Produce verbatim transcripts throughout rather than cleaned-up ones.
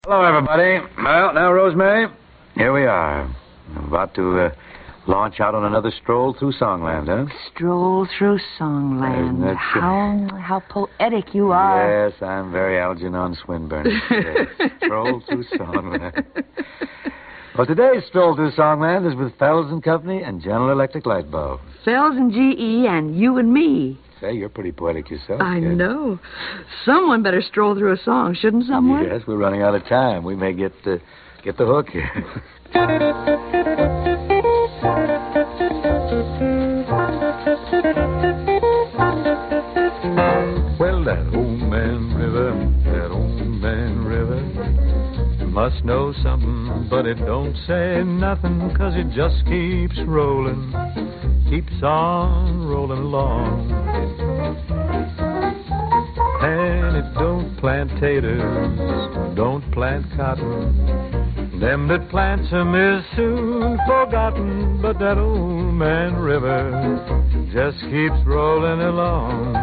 Hello, everybody. Well, now, Rosemary, here we are. I'm about to uh, launch out on another stroll through Songland, huh? Stroll through Songland. That's how how poetic you are. Yes, I'm very Algernon Swinburne. Yes. Stroll through Songland. Well, today's stroll through Songland is with Fells and Company and General Electric Light Bulbs. Fells and G E and you and me. Say, you're pretty poetic yourself. I kid. know. Someone better stroll through a song, shouldn't someone? Yes, we're running out of time. We may get uh, get the hook here. Well, that old man river, that old man river must know something, but it don't say nothing, 'cause it just keeps rolling, keeps on rolling along. And it don't plant taters, don't plant cotton. Them that plants 'em is soon forgotten, but that old man river just keeps rolling along.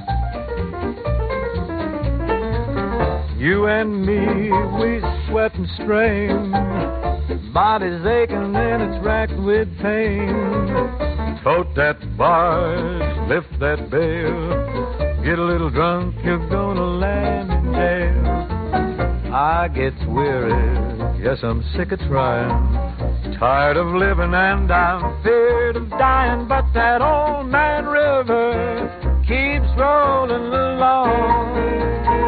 You and me, we sweat and strain, body's aching and it's racked with pain. Tote that barge, lift that bale, get a little drunk, you're gonna land in jail. I gets weary, yes, I'm sick of trying, tired of living and I'm feared of dying, but that old man river keeps rolling along.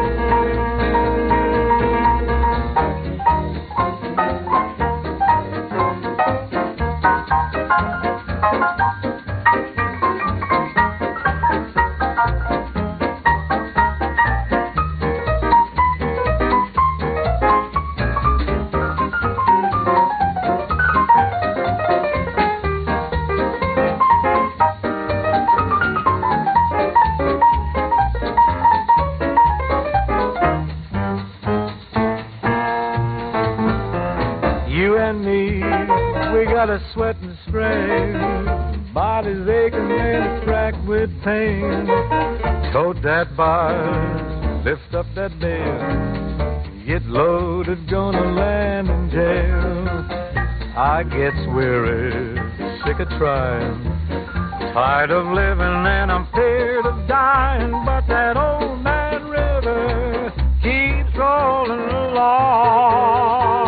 Sweat and strain, body's aching and it's racked with pain. Tote that bar, lift up that bale, get loaded, gonna land in jail. I gets weary, sick of trying, tired of living and I'm feared of dying, but that old man river keeps rolling along.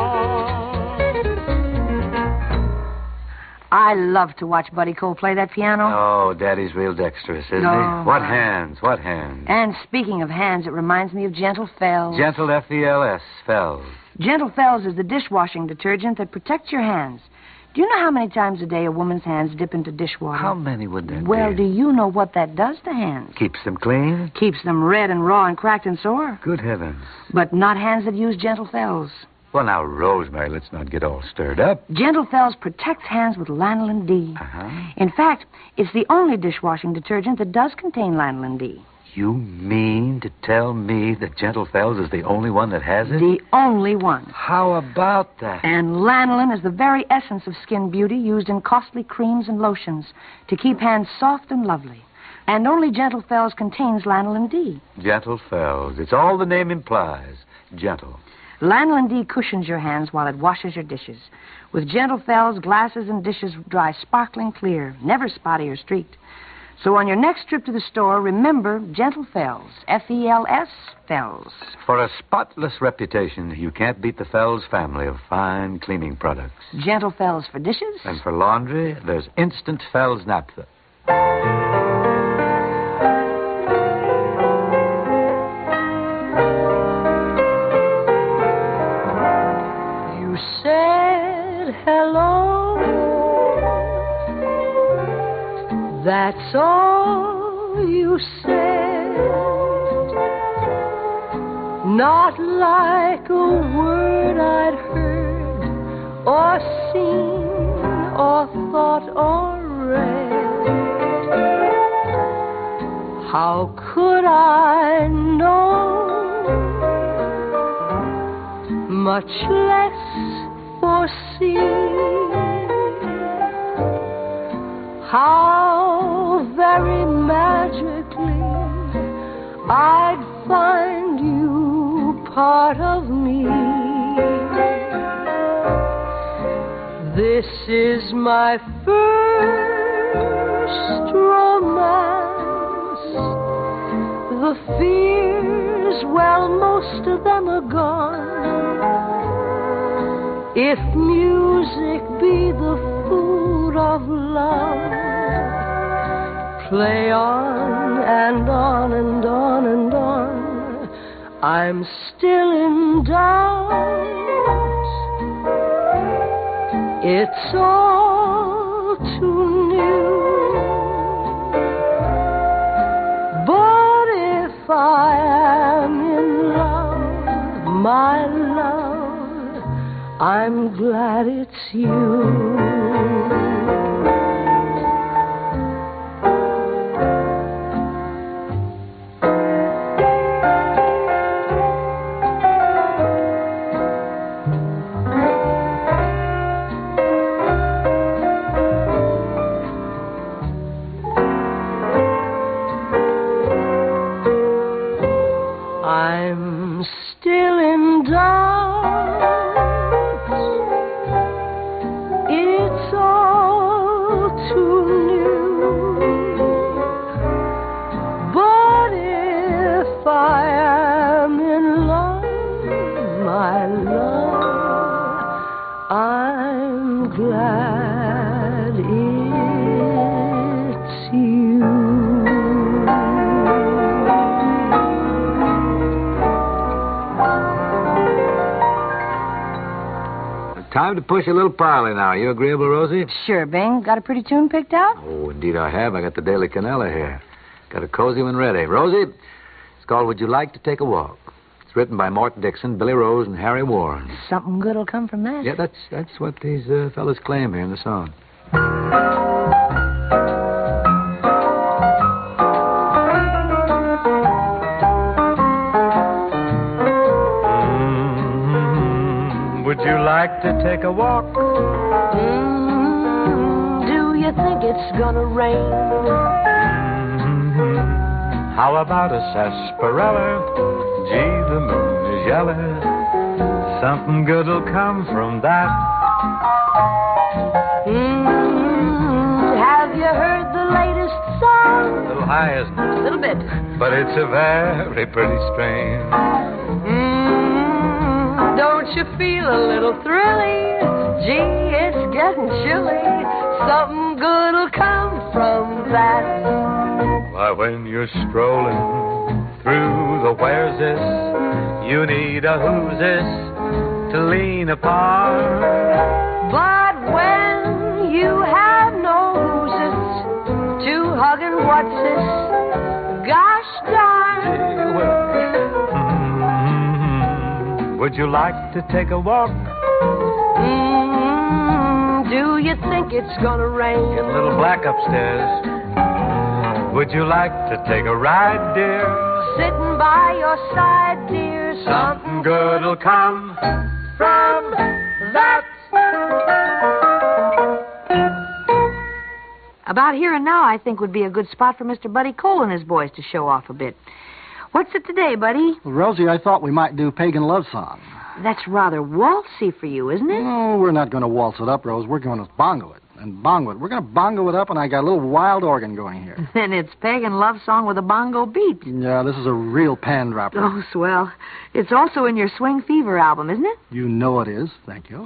I love to watch Buddy Cole play that piano. Oh, Daddy's real dexterous, isn't Oh, he? What my. hands, what hands. And speaking of hands, it reminds me of Gentle Fells. Gentle F E L S, Fells. Gentle Fells is the dishwashing detergent that protects your hands. Do you know how many times a day a woman's hands dip into dishwater? How many would that Well, be? do you know what that does to hands? Keeps them clean? Keeps them red and raw and cracked and sore. Good heavens. But not hands that use Gentle Fells. Well, now, Rosemary, let's not get all stirred up. Gentle Fells protects hands with lanolin D. Uh-huh. In fact, it's the only dishwashing detergent that does contain lanolin D. You mean to tell me that Gentle Fells is the only one that has it? The only one. How about that? And lanolin is the very essence of skin beauty used in costly creams and lotions to keep hands soft and lovely. And only Gentle Fells contains lanolin D. Gentle Fells. It's all the name implies. Gentle. Lanolin D cushions your hands while it washes your dishes. With Gentle Fells, glasses and dishes dry sparkling clear, never spotty or streaked. So on your next trip to the store, remember Gentle Fells. F E L S, Fells. For a spotless reputation, you can't beat the Fells family of fine cleaning products. Gentle Fells for dishes. And for laundry, there's Instant Fells Naphtha. You said hello. That's all you said. Not like a word I'd heard or seen or thought or read. How could I know, much less foresee, how very magically I'd find you part of me? This is my first romance. The fears, well, most of them are gone. If music be the food of love, play on and on and on and on. I'm still in doubt. It's all too new. But if I am in love, my love, I'm glad it's you. I'm still in doubt. It's all too new. But if I am in love, my love, I'm glad it's you. Time to push a little parley now. You agreeable, Rosie? Sure, Bing. Got a pretty tune picked out? Oh, indeed I have. I got the Daily Canela here. Got a cozy one ready. Rosie, it's called Would You Like to Take a Walk? It's written by Mort Dixon, Billy Rose, and Harry Warren. Something good will come from that. Yeah, that's that's what these uh, fellas claim here in the song. Would you like to take a walk? Mm, do you think it's gonna rain? Mm-hmm. How about a sarsaparilla? Gee, the moon is yellow. Something good'll come from that. Mm, have you heard the latest song? A little high, isn't it? A little bit. But it's a very pretty strain. Mm, don't you feel a little thrilly? Gee, it's getting chilly. Something good'll come from that. Why, when you're strolling through the where's this, you need a who's this to lean upon. But when you have no who's this to hug and what's this, gosh darn. Mm-hmm. Would you like to take a walk? Mm, do you think it's gonna rain? Get a little black upstairs. Would you like to take a ride, dear? Sitting by your side, dear. Something good'll come from that. About here and now, I think, would be a good spot for Mister Buddy Cole and his boys to show off a bit. What's it today, Buddy? Well, Rosie, I thought we might do Pagan Love Song. That's rather waltzy for you, isn't it? No, we're not going to waltz it up, Rose. We're going to bongo it. And bongo it. We're going to bongo it up, and I got a little wild organ going here. Then it's Pagan Love Song with a bongo beat. Yeah, this is a real pan dropper. Oh, swell. It's also in your Swing Fever album, isn't it? You know it is. Thank you.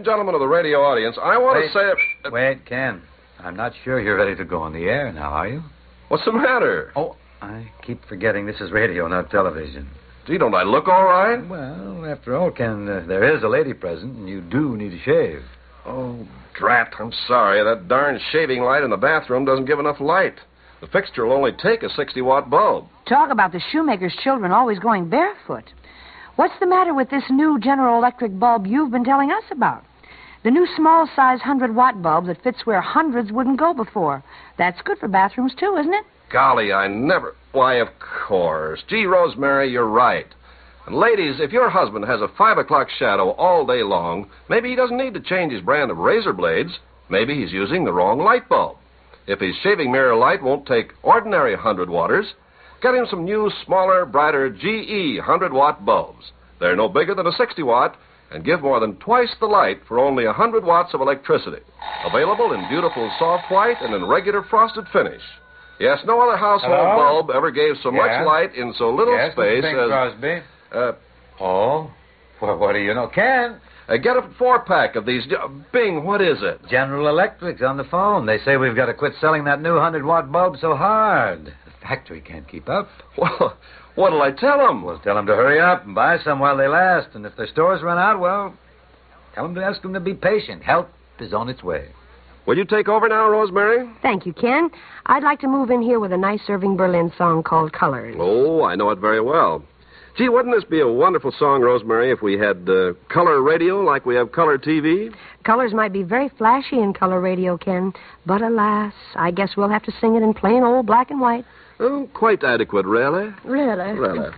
gentlemen of the radio audience, I want Wait. to say... A... Wait, Ken. I'm not sure you're ready to go on the air now, are you? What's the matter? Oh, I keep forgetting this is radio, not television. Gee, don't I look all right? Well, after all, Ken, uh, there is a lady present, and you do need a shave. Oh, drat. I'm sorry. That darn shaving light in the bathroom doesn't give enough light. The fixture will only take a sixty-watt bulb. Talk about the shoemaker's children always going barefoot. What's the matter with this new General Electric bulb you've been telling us about? The new small-size one hundred watt bulb that fits where hundreds wouldn't go before. That's good for bathrooms, too, isn't it? Golly, I never... Why, of course. Gee, Rosemary, you're right. And ladies, if your husband has a five o'clock shadow all day long, maybe he doesn't need to change his brand of razor blades. Maybe he's using the wrong light bulb. If his shaving mirror light won't take ordinary one hundred watters, get him some new, smaller, brighter G E one hundred watt bulbs. They're no bigger than a sixty watt and give more than twice the light for only one hundred watts of electricity. Available in beautiful soft white and in regular frosted finish. Yes, no other household Hello? bulb ever gave so Yeah? much light in so little yes, space Bing as... Crosby. Uh, Oh? Well, what do you know? Ken? uh, get a four-pack of these... Uh, Bing, what is it? General Electric's on the phone. They say we've got to quit selling that new one hundred watt bulb so hard. The factory can't keep up. Well, what'll I tell them? We'll tell them to hurry up and buy some while they last. And if their stores run out, well, tell them to ask them to be patient. Help is on its way. Will you take over now, Rosemary? Thank you, Ken. I'd like to move in here with a nice Irving Berlin song called Colors. Oh, I know it very well. Gee, wouldn't this be a wonderful song, Rosemary, if we had uh, color radio like we have color T V? Colors might be very flashy in color radio, Ken, but alas, I guess we'll have to sing it in plain old black and white. Oh, quite adequate, really. Really? Really.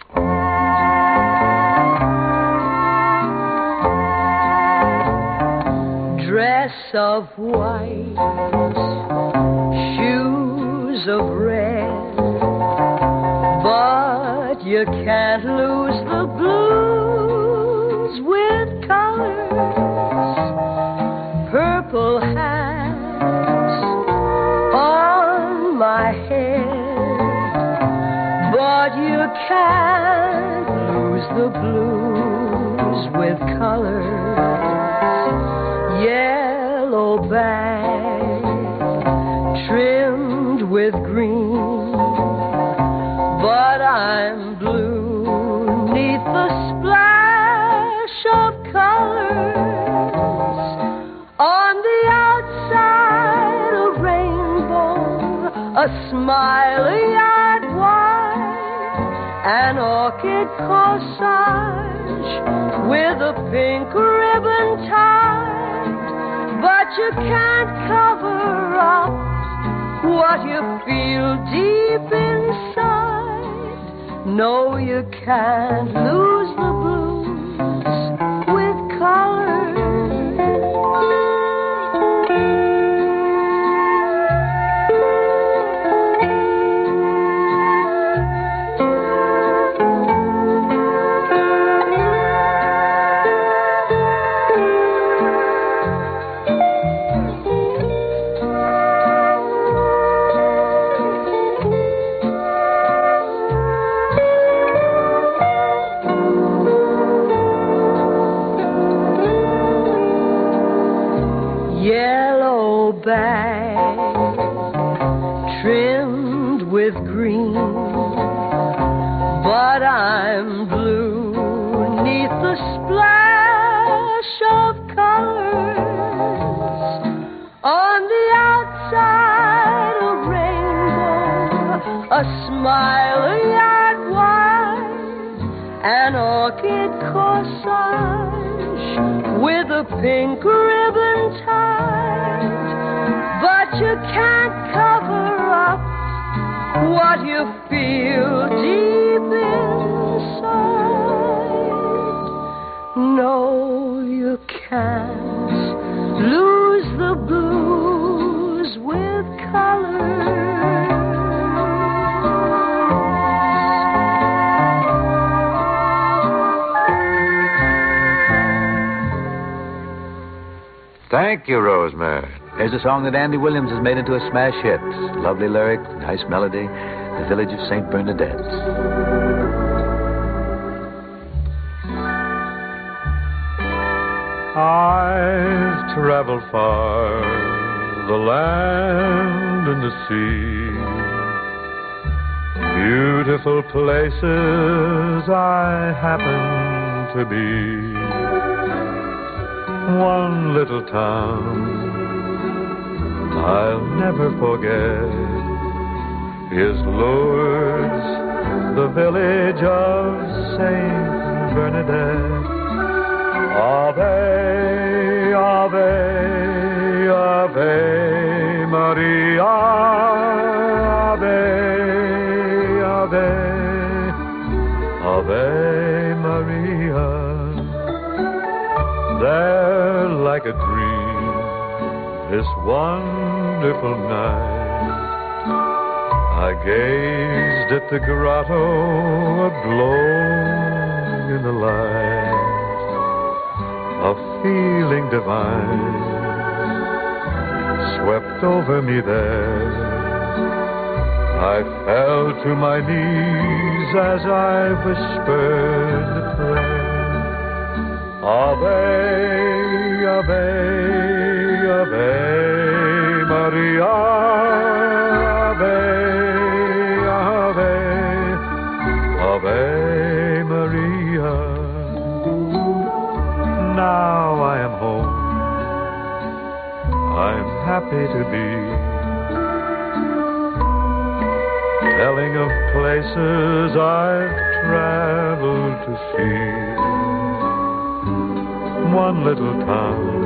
Dress of white, shoes of red, but you can't lose the blues with colors. Purple hats on my head, but you can't lose the blues with colors. Yellow bag trimmed with green, but I'm blue neath the splash of colors. On the outside a rainbow, a smiley yard wide, an orchid corsage with a pink ribbon tied. But you can't cover up what you feel deep inside. No, you can't lose the blues with colors. Yellow bag trimmed with green, but I'm blue neath the splash of colors. On the outside a rainbow, a smiley yard wide, an orchid corsage with a pink ribbon tied. But you can't cover up what you feel deep inside. No, you can't lose the blues with colors. Thank you, Rosemary. Here's a song that Andy Williams has made into a smash hit. Lovely lyric, nice melody, The Village of Saint Bernadette. I travel far, the land and the sea. Beautiful places I happen to be. One little town I'll never forget is Lourdes, the village of Saint Bernadette. Ave, Ave, Ave Maria, Ave, Ave, Ave Maria. There, like a dream, this wonderful night, I gazed at the grotto aglow in the light. A feeling divine swept over me there. I fell to my knees as I whispered the prayer. Ave, Ave, Ave Maria, Ave, Ave, Ave Maria. Now I am home, I'm happy to be, telling of places I've traveled to see. One little town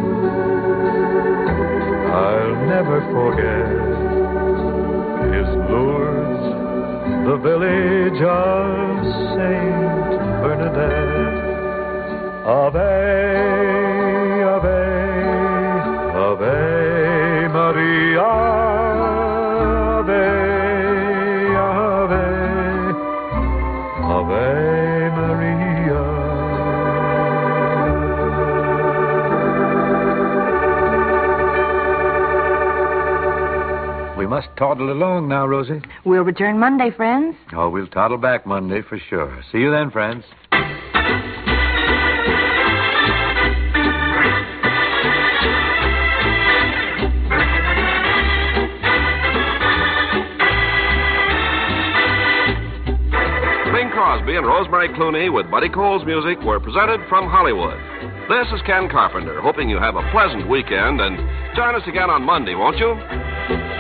I'll never forget is Lourdes, the village of Saint Bernadette. Ave, Ave, Ave Maria, Ave, Ave, Ave Maria. We must toddle along now, Rosie. We'll return Monday, friends. Oh, we'll toddle back Monday for sure. See you then, friends. Crosby and Rosemary Clooney with Buddy Cole's music were presented from Hollywood. This is Ken Carpenter, hoping you have a pleasant weekend, and join us again on Monday, won't you?